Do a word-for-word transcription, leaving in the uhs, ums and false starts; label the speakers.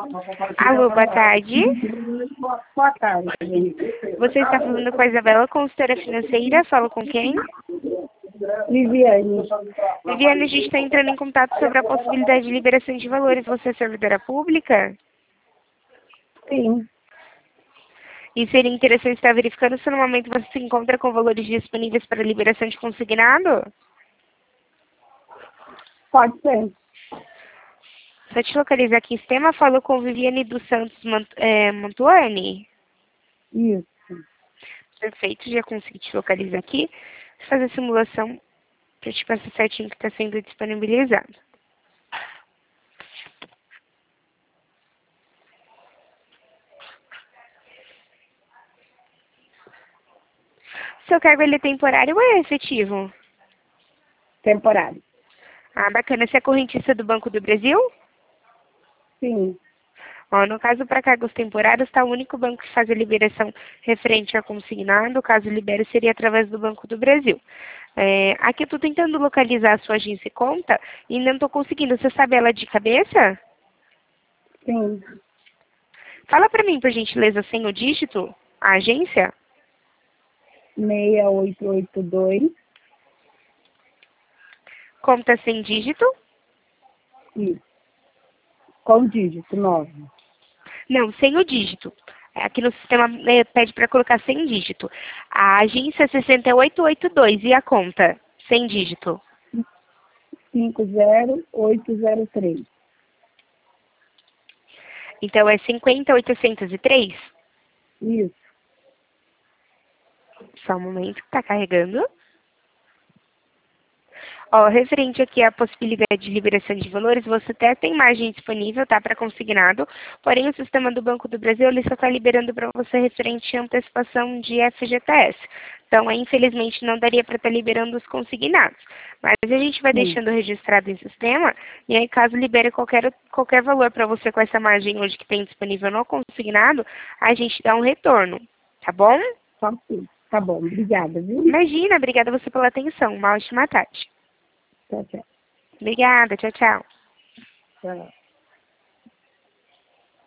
Speaker 1: Alô, boa tarde.
Speaker 2: Boa tarde.
Speaker 1: Você está falando com a Isabela, consultora financeira. Falo com quem?
Speaker 2: Viviane.
Speaker 1: Viviane, a gente está entrando em contato sobre a possibilidade de liberação de valores. Você é servidora pública?
Speaker 2: Sim,
Speaker 1: E seria interessante estar verificando se no momento você se encontra com valores disponíveis para liberação de consignado?
Speaker 2: pode ser.
Speaker 1: Só te localizar aqui em sistema, falou com Viviane dos Santos Mant é, Mantuani?
Speaker 2: Isso.
Speaker 1: Perfeito, já consegui te localizar aqui. Vou fazer a simulação para te passar certinho o que está sendo disponibilizado. Seu cargo ele é temporário ou é efetivo?
Speaker 2: Temporário.
Speaker 1: Ah, bacana. Você é correntista do Banco do Brasil?
Speaker 2: Sim.
Speaker 1: Ó, no caso, para cargos temporários, está o único banco que faz a liberação referente a consignado. Caso libere, seria através do Banco do Brasil. É, aqui eu estou tentando localizar a sua agência e conta e não estou conseguindo. Você sabe ela de cabeça?
Speaker 2: Sim.
Speaker 1: Fala para mim, por gentileza, sem o dígito, a agência.
Speaker 2: seis oito oito dois.
Speaker 1: Conta sem dígito?
Speaker 2: Isso. Com dígito nove.
Speaker 1: Não, sem o dígito. Aqui no sistema eh, pede para colocar sem dígito. A agência é seis oito oito dois e a conta sem dígito.
Speaker 2: cinco zero oito zero três.
Speaker 1: Então é cinquenta oitocentos e três?
Speaker 2: Isso.
Speaker 1: Só um momento que está carregando. Ó, referente aqui à possibilidade de liberação de valores, você até tem margem disponível, tá, para consignado, porém o sistema do Banco do Brasil, ele só está liberando para você referente à antecipação de F G T S. Então, aí, infelizmente, não daria para estar liberando os consignados. Mas a gente vai
Speaker 2: Sim.
Speaker 1: deixando registrado em sistema, e aí caso libere qualquer, qualquer valor para você com essa margem hoje que tem disponível no consignado, a gente dá um retorno, tá bom?
Speaker 2: Só sim. Tá bom. Obrigada, viu?
Speaker 1: Imagina, obrigada a você pela atenção. Uma ótima tarde.
Speaker 2: Tchau, tchau.
Speaker 1: Obrigada, tchau, tchau.
Speaker 2: Tchau.